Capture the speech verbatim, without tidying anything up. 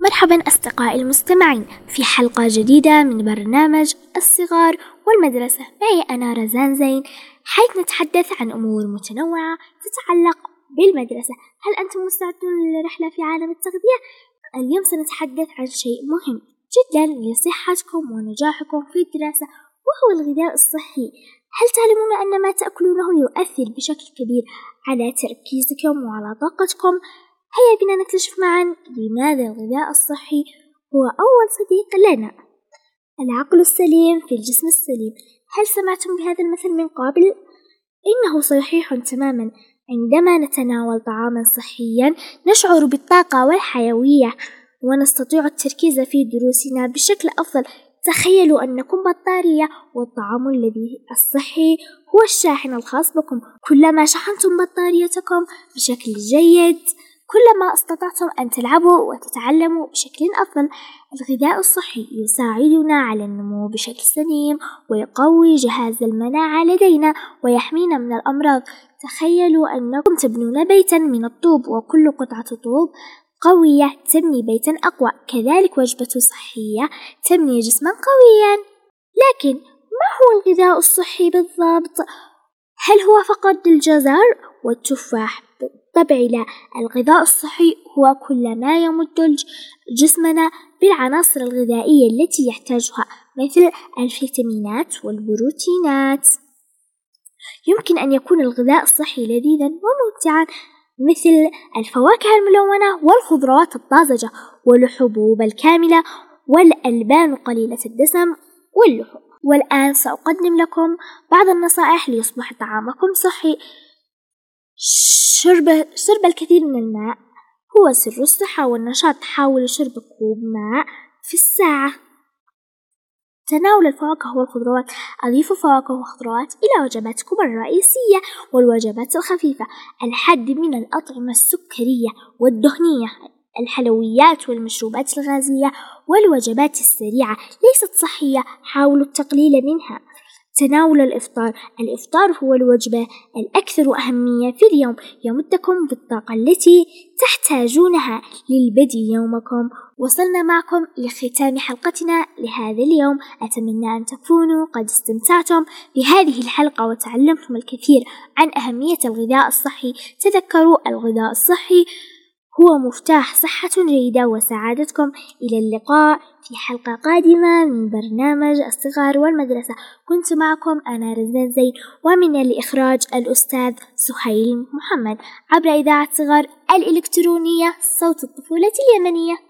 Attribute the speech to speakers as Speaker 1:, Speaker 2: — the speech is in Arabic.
Speaker 1: مرحبا أصدقائي المستمعين في حلقة جديدة من برنامج الصغار والمدرسة. معي أنا رزان زين، حيث نتحدث عن أمور متنوعة تتعلق بالمدرسة. هل أنتم مستعدون للرحلة في عالم التغذية؟ اليوم سنتحدث عن شيء مهم جدا لصحتكم ونجاحكم في الدراسة، وهو الغذاء الصحي. هل تعلمون أن ما تأكلونه يؤثر بشكل كبير على تركيزكم وعلى طاقتكم؟ هيا بنا نكتشف معا لماذا الغذاء الصحي هو أول صديق لنا. العقل السليم في الجسم السليم. هل سمعتم بهذا المثل من قبل؟ إنه صحيح تماما. عندما نتناول طعاما صحيا نشعر بالطاقة والحيوية ونستطيع التركيز في دروسنا بشكل أفضل. تخيلوا أنكم بطارية، والطعام الذي الصحي هو الشاحن الخاص بكم. كلما شحنتم بطاريتكم بشكل جيد كلما استطعتم أن تلعبوا وتتعلموا بشكل أفضل. الغذاء الصحي يساعدنا على النمو بشكل سليم ويقوي جهاز المناعة لدينا ويحمينا من الأمراض. تخيلوا أنكم تبنون بيتا من الطوب، وكل قطعة طوب قوية تبني بيتا أقوى. كذلك وجبة صحية تبني جسما قويا. لكن ما هو الغذاء الصحي بالضبط؟ هل هو فقط الجزر والتفاح؟ بالطبع لا. الغذاء الصحي هو كل ما يمد جسمنا بالعناصر الغذائية التي يحتاجها، مثل الفيتامينات والبروتينات. يمكن أن يكون الغذاء الصحي لذيذا وممتعا، مثل الفواكه الملونة والخضروات الطازجة والحبوب الكاملة والألبان قليلة الدسم واللحوم. والآن سأقدم لكم بعض النصائح ليصبح طعامكم صحي. شرب, شرب الكثير من الماء هو سر الصحة والنشاط. حاولوا شرب كوب ماء في الساعة. تناول الفواكه والخضروات. أضيفوا فواكه وخضروات إلى وجباتكم الرئيسية والوجبات الخفيفة. الحد من الأطعمة السكرية والدهنية، الحلويات والمشروبات الغازية والوجبات السريعة ليست صحية، حاولوا التقليل منها. تناول الإفطار. الإفطار هو الوجبة الأكثر أهمية في اليوم، يمدكم بالطاقة التي تحتاجونها للبدء يومكم. وصلنا معكم لختام حلقتنا لهذا اليوم. أتمنى أن تكونوا قد استمتعتم بهذه الحلقة وتعلمتم الكثير عن أهمية الغذاء الصحي. تذكروا، الغذاء الصحي هو مفتاح صحة جيدة وسعادتكم. إلى اللقاء في حلقة قادمة من برنامج الصغار والمدرسة. كنت معكم أنا رزان زين، ومن الإخراج الأستاذ سهيل محمد، عبر إذاعة صغار الإلكترونية، صوت الطفولة اليمنية.